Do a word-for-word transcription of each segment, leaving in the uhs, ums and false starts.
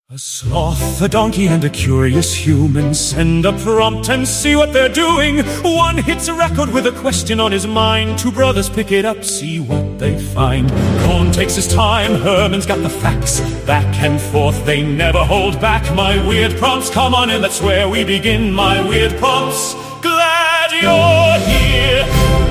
A sloth, a donkey, and a curious human send a prompt and see what they're doing. One hits a record with a question on his mind. Two brothers pick it up, see what they find. Cohn takes his time, Herman's got the facts. Back and forth, they never hold back. My weird prompts, come on in, that's where we begin. My weird prompts, glad you're here.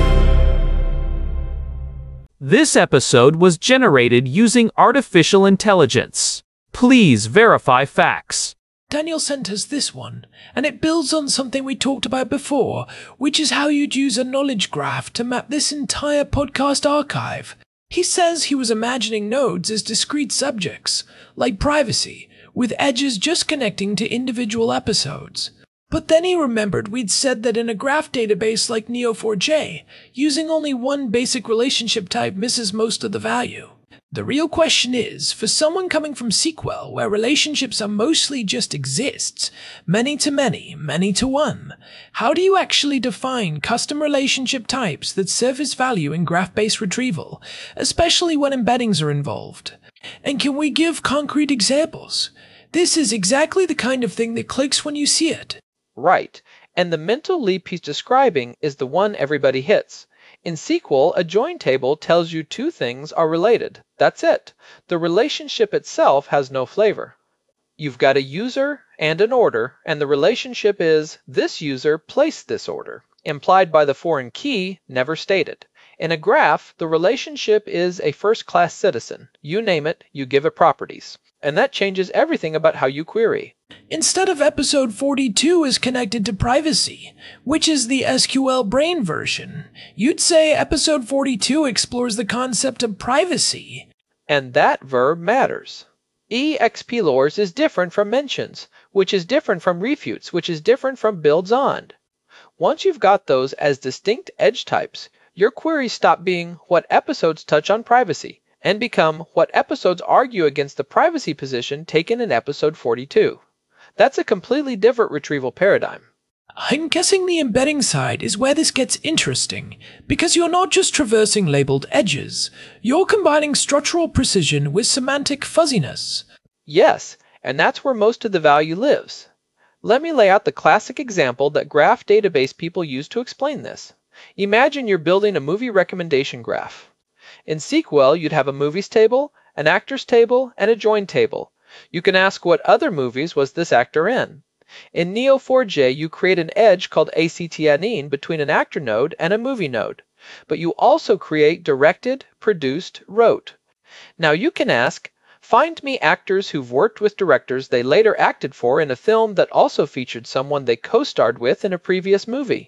This episode was generated using artificial intelligence. Please verify facts. Daniel sent us this one, and it builds on something we talked about before, which is how you'd use a knowledge graph to map this entire podcast archive. He says he was imagining nodes as discrete subjects, like privacy, with edges just connecting to individual episodes. But then he remembered we'd said that in a graph database like N E O four J, using only one basic relationship type misses most of the value. The real question is, for someone coming from S Q L, where relationships are mostly just exists, many to many, many to one, how do you actually define custom relationship types that surface value in graph-based retrieval, especially when embeddings are involved? And can we give concrete examples? This is exactly the kind of thing that clicks when you see it. Right, and the mental leap he's describing is the one everybody hits. In S Q L, a join table tells you two things are related. That's it. The relationship itself has no flavor. You've got a user and an order, and the relationship is this user placed this order, implied by the foreign key, never stated. In a graph, the relationship is a first-class citizen. You name it, you give it properties. And that changes everything about how you query. Instead of episode forty-two is connected to privacy, which is the S Q L brain version, you'd say episode forty-two explores the concept of privacy. And that verb matters. Explores is different from mentions, which is different from refutes, which is different from builds on. Once you've got those as distinct edge types, your queries stop being what episodes touch on privacy and become what episodes argue against the privacy position taken in episode forty-two. That's a completely different retrieval paradigm. I'm guessing the embedding side is where this gets interesting, because you're not just traversing labeled edges, you're combining structural precision with semantic fuzziness. Yes, and that's where most of the value lives. Let me lay out the classic example that graph database people use to explain this. Imagine you're building a movie recommendation graph. In S Q L, you'd have a movies table, an actors table, and a join table. You can ask what other movies was this actor in. In N E O four J, you create an edge called actnin between an actor node and a movie node. But you also create directed, produced, wrote. Now you can ask, find me actors who've worked with directors they later acted for in a film that also featured someone they co-starred with in a previous movie.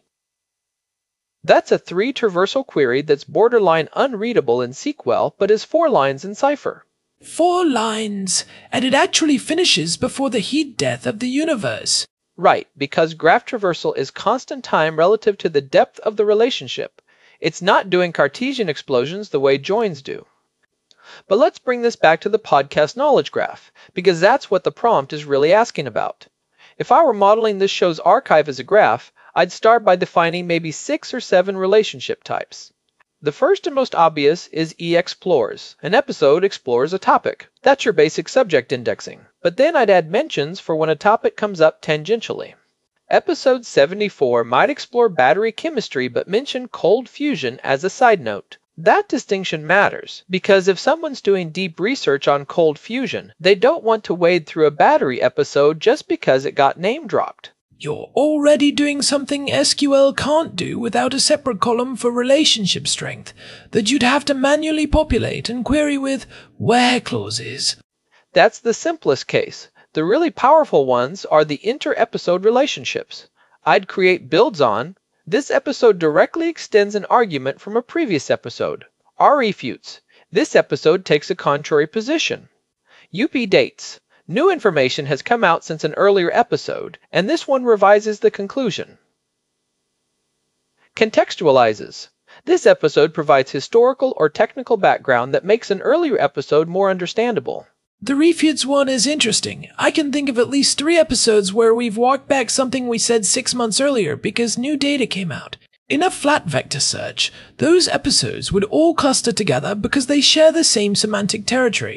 That's a three-traversal query that's borderline unreadable in S Q L, but is four lines in Cypher. Four lines, and it actually finishes before the heat death of the universe. Right, because graph traversal is constant time relative to the depth of the relationship. It's not doing Cartesian explosions the way joins do. But let's bring this back to the podcast knowledge graph, because that's what the prompt is really asking about. If I were modeling this show's archive as a graph, I'd start by defining maybe six or seven relationship types. The first and most obvious is explores. An episode explores a topic. That's your basic subject indexing. But then I'd add mentions for when a topic comes up tangentially. Episode seventy-four might explore battery chemistry but mention cold fusion as a side note. That distinction matters, because if someone's doing deep research on cold fusion, they don't want to wade through a battery episode just because it got name dropped. You're already doing something S Q L can't do without a separate column for relationship strength that you'd have to manually populate and query with where clauses. That's the simplest case. The really powerful ones are the inter-episode relationships. I'd create builds on. This episode directly extends an argument from a previous episode. R-refutes. This episode takes a contrary position. U P dates. New information has come out since an earlier episode, and this one revises the conclusion. Contextualizes. This episode provides historical or technical background that makes an earlier episode more understandable. The refutes one is interesting. I can think of at least three episodes where we've walked back something we said six months earlier because new data came out. In a flat vector search, those episodes would all cluster together because they share the same semantic territory.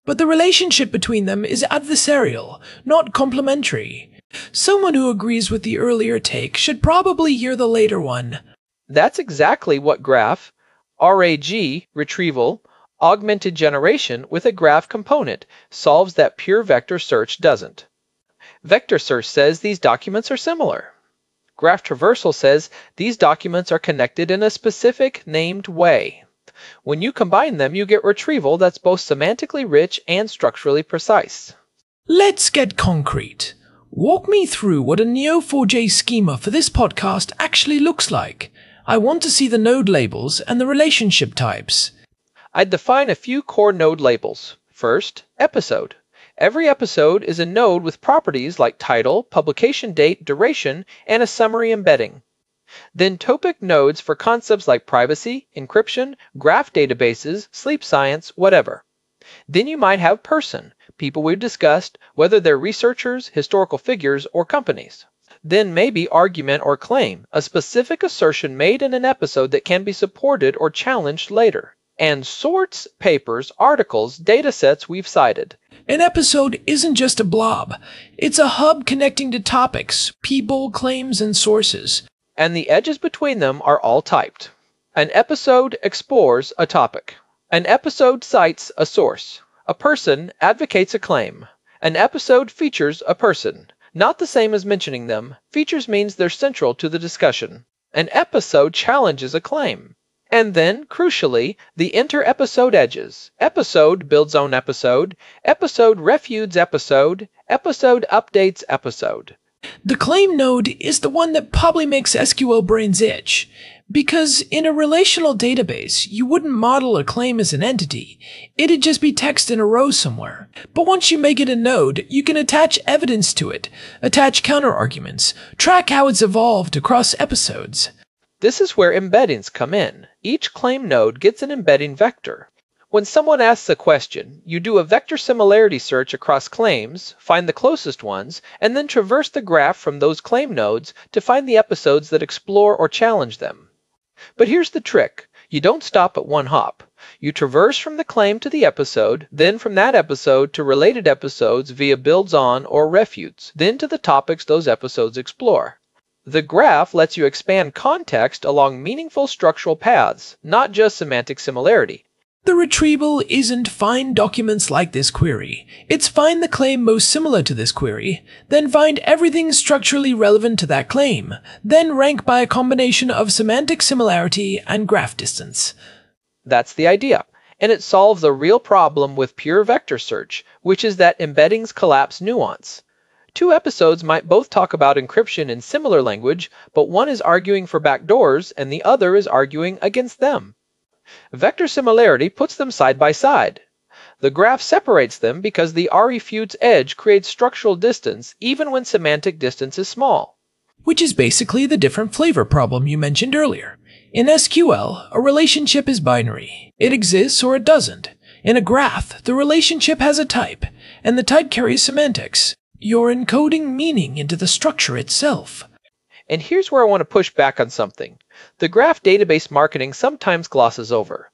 but the relationship between them is adversarial, not complementary. Someone who agrees with the earlier take should probably hear the later one. That's exactly what graph, R A G, retrieval, augmented generation with a graph component solves that pure vector search doesn't. Vector search says these documents are similar. Graph traversal says these documents are connected in a specific named way. When you combine them, you get retrieval that's both semantically rich and structurally precise. Let's get concrete. Walk me through what a Neo four j schema for this podcast actually looks like. I want to see the node labels and the relationship types. I'd define a few core node labels. First, episode. Every episode is a node with properties like title, publication date, duration, and a summary embedding. Then topic nodes for concepts like privacy, encryption, graph databases, sleep science, whatever. Then you might have person, people we've discussed, whether they're researchers, historical figures, or companies. Then maybe argument or claim, a specific assertion made in an episode that can be supported or challenged later. And sorts, papers, articles, datasets we've cited. An episode isn't just a blob. It's a hub connecting to topics, people, claims, and sources. And the edges between them are all typed. An episode explores a topic. An episode cites a source. A person advocates a claim. An episode features a person. Not the same as mentioning them. Features means they're central to the discussion. An episode challenges a claim. And then, crucially, the inter-episode edges. Episode builds on episode. Episode refutes episode. Episode updates episode. The claim node is the one that probably makes S Q L brains itch. Because in a relational database, you wouldn't model a claim as an entity. It'd just be text in a row somewhere. But once you make it a node, you can attach evidence to it, attach counterarguments, track how it's evolved across episodes. This is where embeddings come in. Each claim node gets an embedding vector. When someone asks a question, you do a vector similarity search across claims, find the closest ones, and then traverse the graph from those claim nodes to find the episodes that explore or challenge them. But here's the trick. You don't stop at one hop. You traverse from the claim to the episode, then from that episode to related episodes via builds on or refutes, then to the topics those episodes explore. The graph lets you expand context along meaningful structural paths, not just semantic similarity. The retrieval isn't find documents like this query. It's find the claim most similar to this query, then find everything structurally relevant to that claim, then rank by a combination of semantic similarity and graph distance. That's the idea, and it solves a real problem with pure vector search, which is that embeddings collapse nuance. Two episodes might both talk about encryption in similar language, but one is arguing for backdoors and the other is arguing against them. Vector similarity puts them side by side. The graph separates them because the refutes edge creates structural distance even when semantic distance is small. Which is basically the different flavor problem you mentioned earlier. In S Q L, a relationship is binary. It exists or it doesn't. In a graph, the relationship has a type, and the type carries semantics. You're encoding meaning into the structure itself. And here's where I want to push back on something. The graph database marketing sometimes glosses over.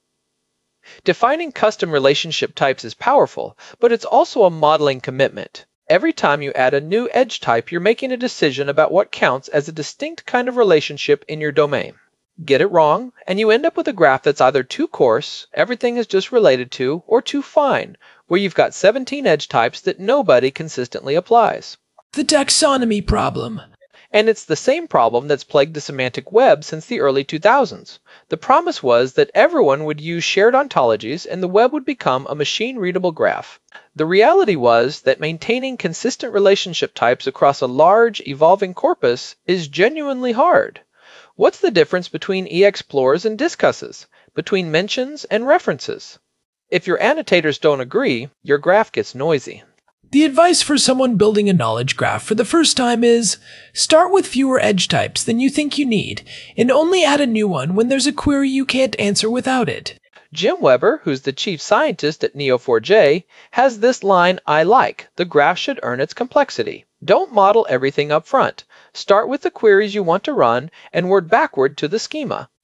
Defining custom relationship types is powerful, but it's also a modeling commitment. Every time you add a new edge type, you're making a decision about what counts as a distinct kind of relationship in your domain. Get it wrong, and you end up with a graph that's either too coarse, everything is just related to, or too fine, where you've got seventeen edge types that nobody consistently applies. The taxonomy problem. And it's the same problem that's plagued the semantic web since the early two thousands. The promise was that everyone would use shared ontologies and the web would become a machine-readable graph. The reality was that maintaining consistent relationship types across a large, evolving corpus is genuinely hard. What's the difference between e-explorers and discusses? Between mentions and references? If your annotators don't agree, your graph gets noisy. The advice for someone building a knowledge graph for the first time is, start with fewer edge types than you think you need, and only add a new one when there's a query you can't answer without it. Jim Weber, who's the chief scientist at Neo four j, has this line I like: the graph should earn its complexity. Don't model everything up front. Start with the queries you want to run and work backward to the schema.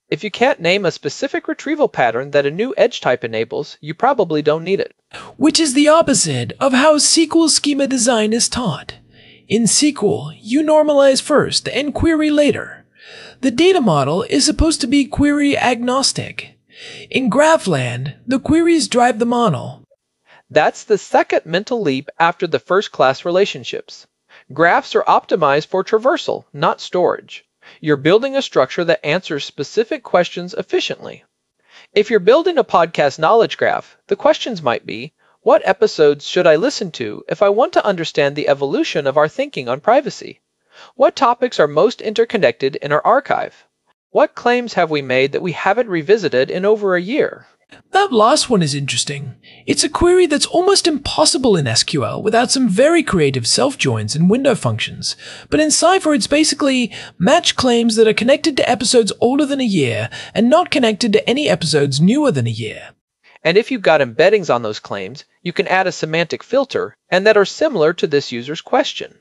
If you can't name a specific retrieval pattern that a new edge type enables, you probably don't need it. Which is the opposite of how S Q L schema design is taught. In S Q L, you normalize first and query later. The data model is supposed to be query agnostic. In Graphland, the queries drive the model. That's the second mental leap after the first class relationships. Graphs are optimized for traversal, not storage. You're building a structure that answers specific questions efficiently. If you're building a podcast knowledge graph, the questions might be, what episodes should I listen to if I want to understand the evolution of our thinking on privacy? What topics are most interconnected in our archive? What claims have we made that we haven't revisited in over a year? That last one is interesting. It's a query that's almost impossible in S Q L without some very creative self-joins and window functions. But in Cypher, it's basically match claims that are connected to episodes older than a year and not connected to any episodes newer than a year. And if you've got embeddings on those claims, you can add a semantic filter and that are similar to this user's question.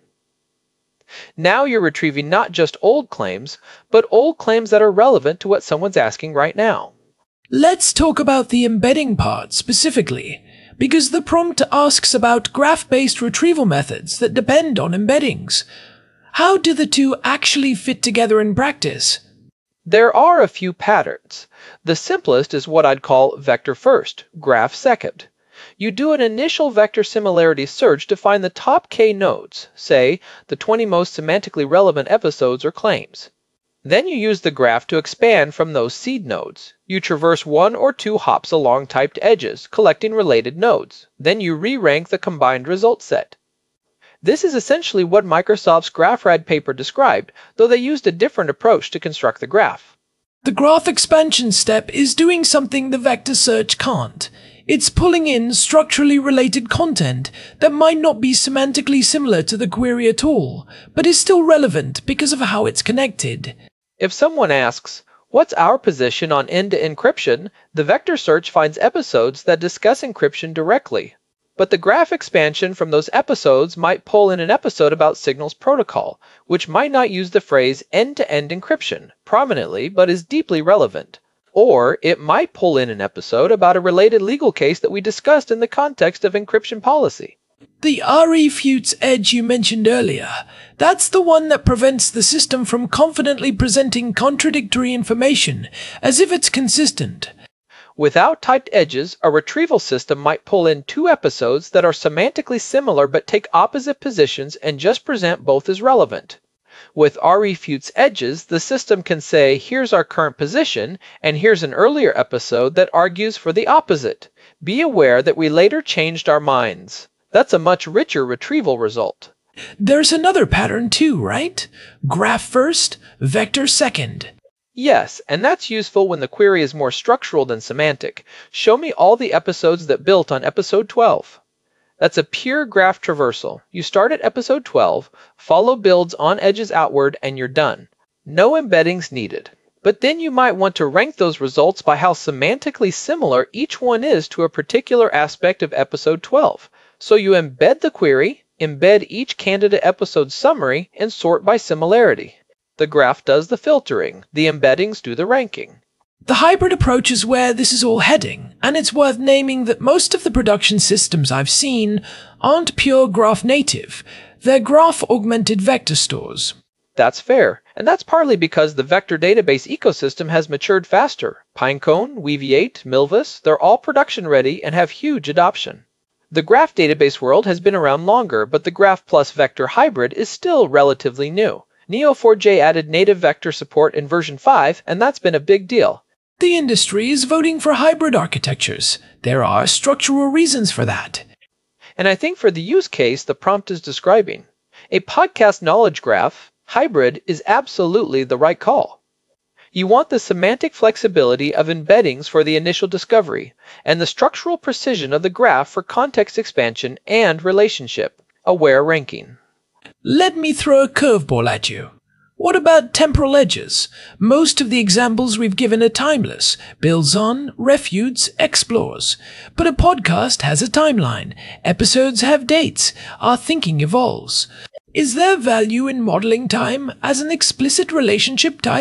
Now you're retrieving not just old claims, but old claims that are relevant to what someone's asking right now. Let's talk about the embedding part specifically, because the prompt asks about graph-based retrieval methods that depend on embeddings. How do the two actually fit together in practice? There are a few patterns. The simplest is what I'd call vector first, graph second. You do an initial vector similarity search to find the top K nodes, say, the twenty most semantically relevant episodes or claims. Then you use the graph to expand from those seed nodes. You traverse one or two hops along typed edges, collecting related nodes. Then you re-rank the combined result set. This is essentially what Microsoft's GraphRad paper described, though they used a different approach to construct the graph. The graph expansion step is doing something the vector search can't. It's pulling in structurally related content that might not be semantically similar to the query at all, but is still relevant because of how it's connected. If someone asks, what's our position on end-to-end encryption, the vector search finds episodes that discuss encryption directly. But the graph expansion from those episodes might pull in an episode about Signal's protocol, which might not use the phrase end-to-end encryption prominently but is deeply relevant. Or it might pull in an episode about a related legal case that we discussed in the context of encryption policy. The refutes edge you mentioned earlier, that's the one that prevents the system from confidently presenting contradictory information as if it's consistent. Without typed edges, a retrieval system might pull in two episodes that are semantically similar but take opposite positions and just present both as relevant. With refutes edges, the system can say, here's our current position, and here's an earlier episode that argues for the opposite. Be aware that we later changed our minds. That's a much richer retrieval result. There's another pattern too, right? Graph first, vector second. Yes, and that's useful when the query is more structural than semantic. Show me all the episodes that built on episode twelve. That's a pure graph traversal. You start at episode twelve, follow builds on edges outward, and you're done. No embeddings needed. But then you might want to rank those results by how semantically similar each one is to a particular aspect of episode twelve. So you embed the query, embed each candidate episode summary, and sort by similarity. The graph does the filtering, the embeddings do the ranking. The hybrid approach is where this is all heading, and it's worth naming that most of the production systems I've seen aren't pure graph native. They're graph-augmented vector stores. That's fair, and that's partly because the vector database ecosystem has matured faster. Pinecone, Weavy eight, Milvus, they're all production-ready and have huge adoption. The graph database world has been around longer, but the graph plus vector hybrid is still relatively new. N E O four j added native vector support in version five, and that's been a big deal. The industry is voting for hybrid architectures. There are structural reasons for that. And I think for the use case the prompt is describing, a podcast knowledge graph, hybrid is absolutely the right call. You want the semantic flexibility of embeddings for the initial discovery, and the structural precision of the graph for context expansion and relationship, aware ranking. Let me throw a curveball at you. What about temporal edges? Most of the examples we've given are timeless, builds on, refutes, explores. But a podcast has a timeline, episodes have dates, our thinking evolves. Is there value in modeling time as an explicit relationship type?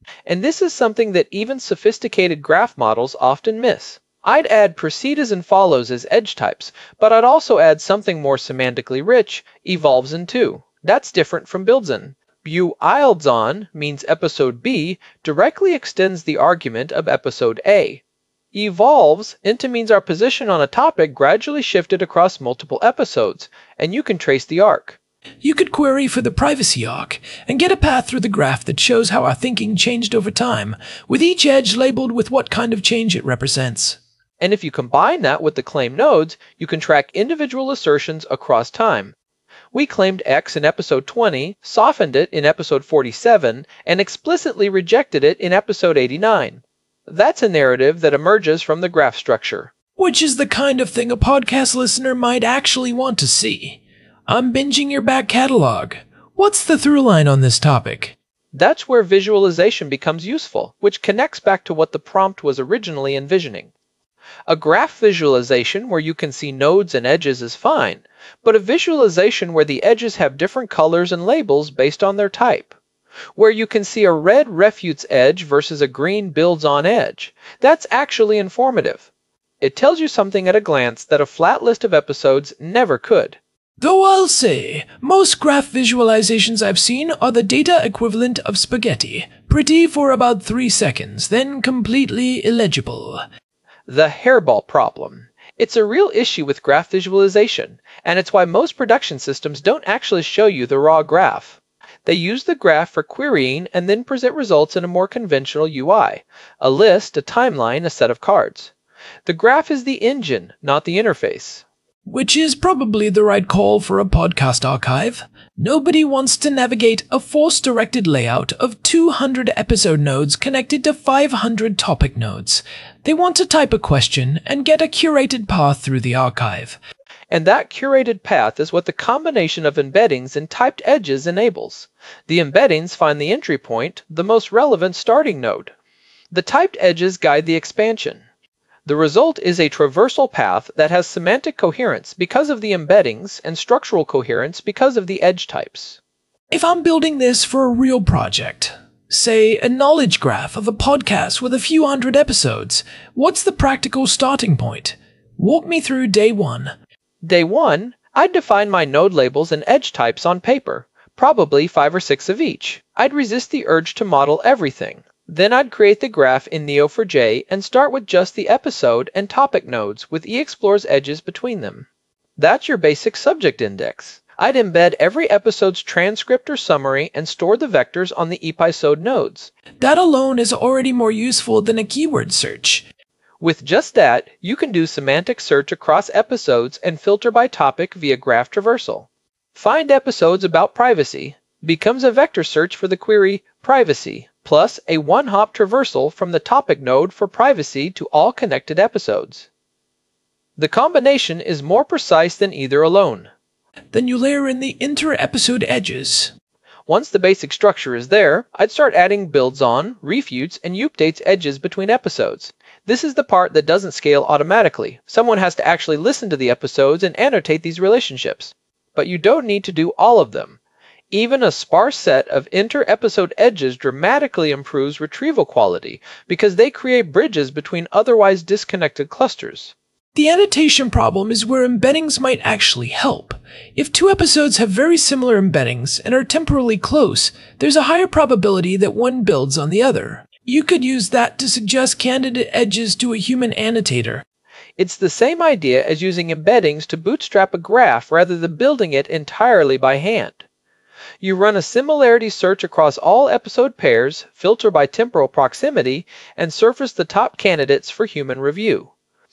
And this is something that even sophisticated graph models often miss. I'd add precedes and follows as edge types, but I'd also add something more semantically rich, evolves into. That's different from builds in. Bu-ilds on means episode B directly extends the argument of episode A. Evolves into means our position on a topic gradually shifted across multiple episodes, and you can trace the arc. You could query for the privacy arc and get a path through the graph that shows how our thinking changed over time, with each edge labeled with what kind of change it represents. And if you combine that with the claim nodes, you can track individual assertions across time. We claimed X in episode twenty, softened it in episode forty-seven, and explicitly rejected it in episode eighty-nine. That's a narrative that emerges from the graph structure. Which is the kind of thing a podcast listener might actually want to see. I'm binging your back catalog. What's the through line on this topic? That's where visualization becomes useful, which connects back to what the prompt was originally envisioning. A graph visualization where you can see nodes and edges is fine, but a visualization where the edges have different colors and labels based on their type. Where you can see a red refutes edge versus a green builds on edge, that's actually informative. It tells you something at a glance that a flat list of episodes never could. Though I'll say, most graph visualizations I've seen are the data equivalent of spaghetti, pretty for about three seconds, then completely illegible. The hairball problem. It's a real issue with graph visualization, and it's why most production systems don't actually show you the raw graph. They use the graph for querying and then present results in a more conventional U I, a list, a timeline, a set of cards. The graph is the engine, not the interface. Which is probably the right call for a podcast archive. Nobody wants to navigate a force-directed layout of two hundred episode nodes connected to five hundred topic nodes. They want to type a question and get a curated path through the archive. And that curated path is what the combination of embeddings and typed edges enables. The embeddings find the entry point, the most relevant starting node. The typed edges guide the expansion. The result is a traversal path that has semantic coherence because of the embeddings and structural coherence because of the edge types. If I'm building this for a real project, say a knowledge graph of a podcast with a few hundred episodes, what's the practical starting point? Walk me through day one. Day one, I'd define my node labels and edge types on paper, probably five or six of each. I'd resist the urge to model everything. Then I'd create the graph in Neo four j and start with just the episode and topic nodes with eExplore's edges between them. That's your basic subject index. I'd embed every episode's transcript or summary and store the vectors on the episode nodes. That alone is already more useful than a keyword search. With just that, you can do semantic search across episodes and filter by topic via graph traversal. Find episodes about privacy becomes a vector search for the query privacy, plus a one-hop traversal from the topic node for privacy to all connected episodes. The combination is more precise than either alone. Then you layer in the inter-episode edges. Once the basic structure is there, I'd start adding builds on, refutes, and updates edges between episodes. This is the part that doesn't scale automatically. Someone has to actually listen to the episodes and annotate these relationships. But you don't need to do all of them. Even a sparse set of inter-episode edges dramatically improves retrieval quality because they create bridges between otherwise disconnected clusters. The annotation problem is where embeddings might actually help. If two episodes have very similar embeddings and are temporally close, there's a higher probability that one builds on the other. You could use that to suggest candidate edges to a human annotator. It's the same idea as using embeddings to bootstrap a graph rather than building it entirely by hand. You run a similarity search across all episode pairs, filter by temporal proximity, and surface the top candidates for human review.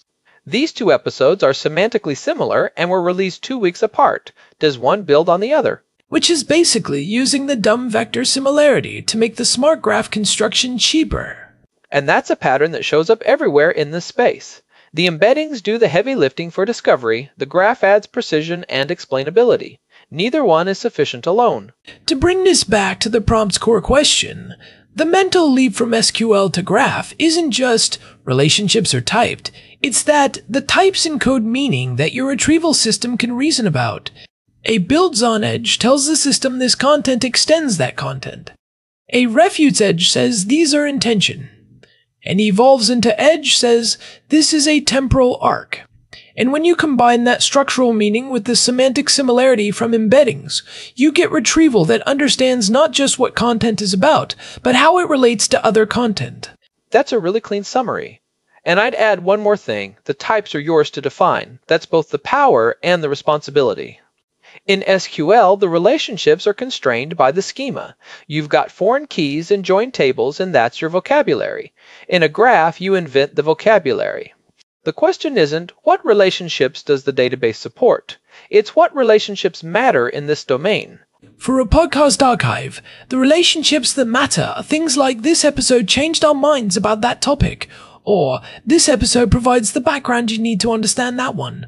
These two episodes are semantically similar and were released two weeks apart. Does one build on the other? Which is basically using the dumb vector similarity to make the smart graph construction cheaper. And that's a pattern that shows up everywhere in this space. The embeddings do the heavy lifting for discovery, the graph adds precision and explainability. Neither one is sufficient alone. To bring this back to the prompt's core question, the mental leap from S Q L to graph isn't just relationships are typed, it's that the types encode meaning that your retrieval system can reason about. A builds on edge tells the system this content extends that content. A refutes edge says these are in tension. An evolves into edge says this is a temporal arc. And when you combine that structural meaning with the semantic similarity from embeddings, you get retrieval that understands not just what content is about, but how it relates to other content. That's a really clean summary. And I'd add one more thing. The types are yours to define. That's both the power and the responsibility. In S Q L, the relationships are constrained by the schema. You've got foreign keys and join tables, and that's your vocabulary. In a graph, you invent the vocabulary. The question isn't, what relationships does the database support? It's what relationships matter in this domain. For a podcast archive, the relationships that matter are things like this episode changed our minds about that topic, or this episode provides the background you need to understand that one.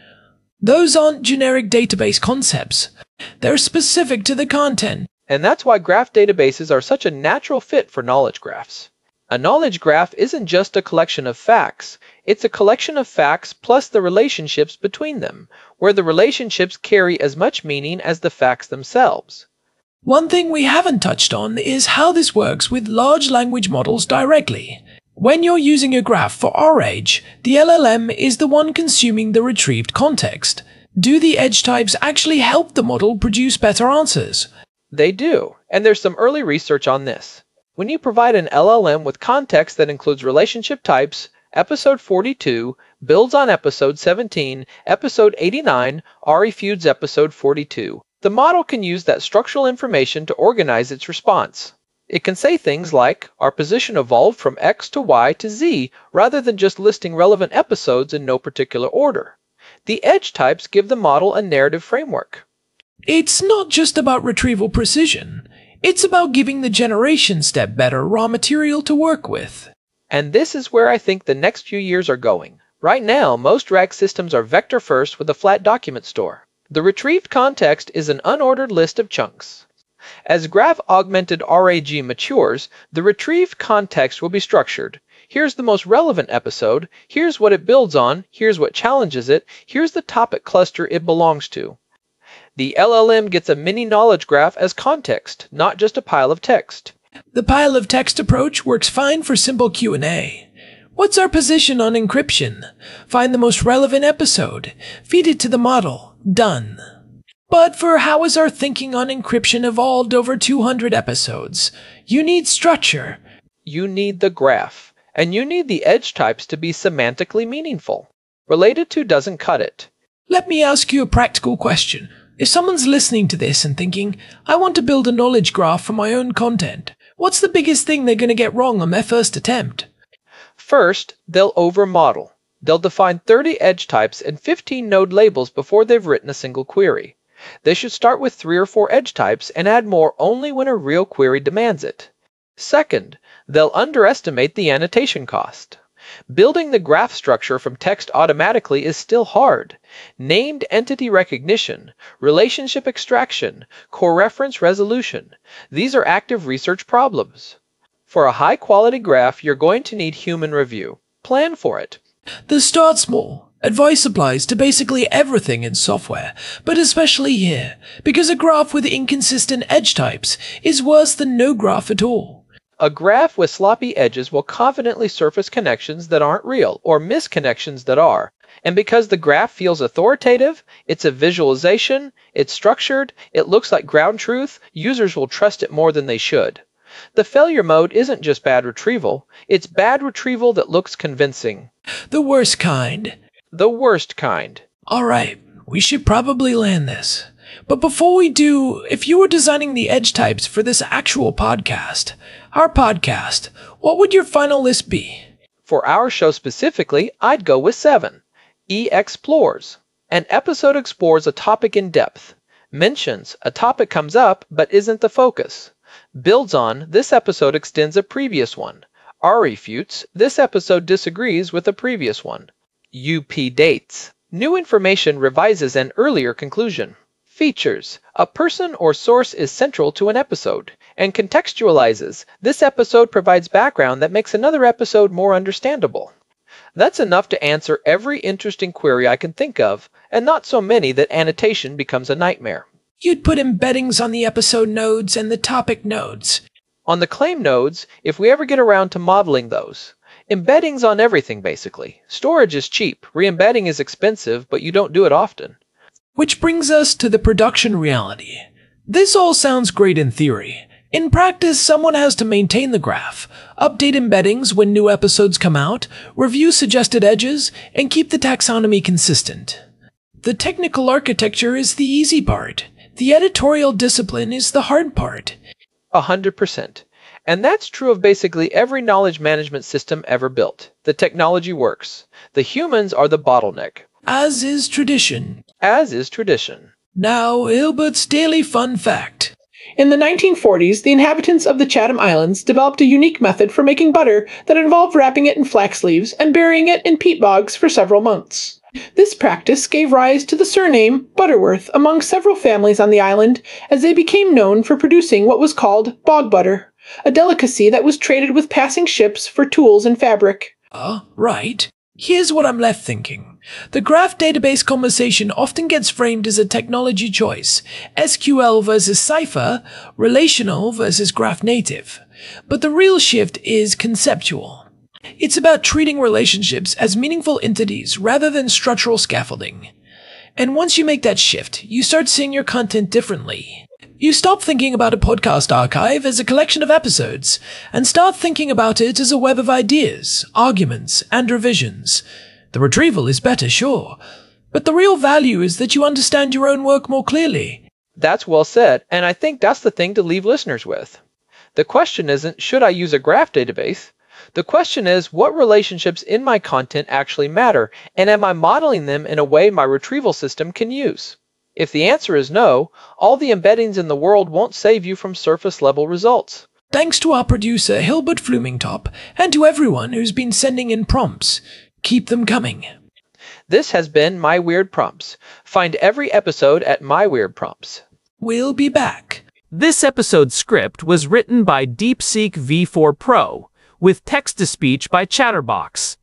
Those aren't generic database concepts. They're specific to the content. And that's why graph databases are such a natural fit for knowledge graphs. A knowledge graph isn't just a collection of facts. It's a collection of facts plus the relationships between them, where the relationships carry as much meaning as the facts themselves. One thing we haven't touched on is how this works with large language models directly. When you're using a graph for R Age, the L L M is the one consuming the retrieved context. Do the edge types actually help the model produce better answers? They do, and there's some early research on this. When you provide an L L M with context that includes relationship types, Episode forty-two builds on Episode seventeen, Episode eighty-nine, refutes Episode forty-two. The model can use that structural information to organize its response. It can say things like, our position evolved from X to Y to Z, rather than just listing relevant episodes in no particular order. The edge types give the model a narrative framework. It's not just about retrieval precision. It's about giving the generation step better raw material to work with. And this is where I think the next few years are going. Right now, most RAG systems are vector first with a flat document store. The retrieved context is an unordered list of chunks. As graph-augmented RAG matures, the retrieved context will be structured. Here's the most relevant episode, here's what it builds on, here's what challenges it, here's the topic cluster it belongs to. The L L M gets a mini knowledge graph as context, not just a pile of text. The pile of text approach works fine for simple Q and A. What's our position on encryption? Find the most relevant episode. Feed it to the model. Done. But for how has our thinking on encryption evolved over two hundred episodes? You need structure. You need the graph. And you need the edge types to be semantically meaningful. Related to doesn't cut it. Let me ask you a practical question. If someone's listening to this and thinking, I want to build a knowledge graph for my own content, what's the biggest thing they're going to get wrong on their first attempt? First, they'll overmodel. They'll define thirty edge types and fifteen node labels before they've written a single query. They should start with three or four edge types and add more only when a real query demands it. Second, they'll underestimate the annotation cost. Building the graph structure from text automatically is still hard. Named entity recognition, relationship extraction, core reference resolution. These are active research problems. For a high-quality graph, you're going to need human review. Plan for it. The start small. Advice applies to basically everything in software, but especially here, because a graph with inconsistent edge types is worse than no graph at all. A graph with sloppy edges will confidently surface connections that aren't real, or miss connections that are. And because the graph feels authoritative, it's a visualization, it's structured, it looks like ground truth, users will trust it more than they should. The failure mode isn't just bad retrieval, it's bad retrieval that looks convincing. The worst kind. The worst kind. Alright, we should probably land this. But before we do, if you were designing the edge types for this actual podcast, our podcast, what would your final list be? For our show specifically, I'd go with seven. E-explores. An episode explores a topic in depth. Mentions, a topic comes up but isn't the focus. Builds on, this episode extends a previous one. R-refutes, this episode disagrees with a previous one. U P dates. New information revises an earlier conclusion. Features. A person or source is central to an episode. And contextualizes. This episode provides background that makes another episode more understandable. That's enough to answer every interesting query I can think of, and not so many that annotation becomes a nightmare. You'd put embeddings on the episode nodes and the topic nodes. On the claim nodes, if we ever get around to modeling those. Embeddings on everything, basically. Storage is cheap, re-embedding is expensive, but you don't do it often. Which brings us to the production reality. This all sounds great in theory. In practice, someone has to maintain the graph, update embeddings when new episodes come out, review suggested edges, and keep the taxonomy consistent. The technical architecture is the easy part. The editorial discipline is the hard part. A hundred percent. And that's true of basically every knowledge management system ever built. The technology works. The humans are the bottleneck. As is tradition. As is tradition. Now, Hilbert's Daily Fun Fact. In the nineteen forties, the inhabitants of the Chatham Islands developed a unique method for making butter that involved wrapping it in flax leaves and burying it in peat bogs for several months. This practice gave rise to the surname Butterworth among several families on the island, as they became known for producing what was called bog butter, a delicacy that was traded with passing ships for tools and fabric. Uh, right. Here's what I'm left thinking. The graph database conversation often gets framed as a technology choice, S Q L versus Cypher, relational versus graph native. But the real shift is conceptual. It's about treating relationships as meaningful entities rather than structural scaffolding. And once you make that shift, you start seeing your content differently. You stop thinking about a podcast archive as a collection of episodes, and start thinking about it as a web of ideas, arguments, and revisions. The retrieval is better, sure, but the real value is that you understand your own work more clearly. That's well said, and I think that's the thing to leave listeners with. The question isn't, should I use a graph database? The question is, what relationships in my content actually matter, and am I modeling them in a way my retrieval system can use? If the answer is no, all the embeddings in the world won't save you from surface-level results. Thanks to our producer Hilbert Flumingtop, and to everyone who's been sending in prompts. Keep them coming. This has been My Weird Prompts. Find every episode at My Weird Prompts. We'll be back. This episode's script was written by DeepSeek V four Pro, with text-to-speech by Chatterbox.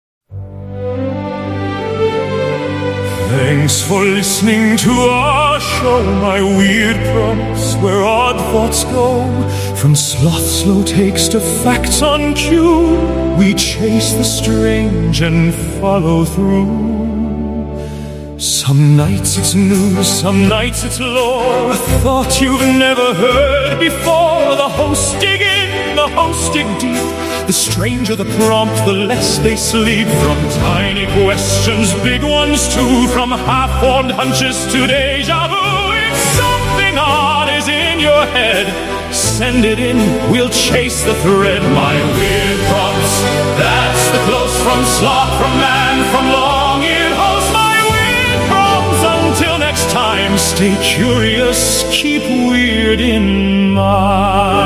Thanks for listening to our show, My Weird Prompts, where odd thoughts go. From sloth slow takes to facts on cue, we chase the strange and follow through. Some nights it's news, some nights it's lore, a thought you've never heard before. The hosts dig in, the hosts dig deep. The stranger the prompt, the less they sleep. From tiny questions, big ones too. From half-formed hunches to deja vu. If something odd is in your head, send it in, we'll chase the thread. My Weird Prompts, that's the close from sloth, from man, from long-eared host. My Weird Prompts, until next time, stay curious, keep weird in mind.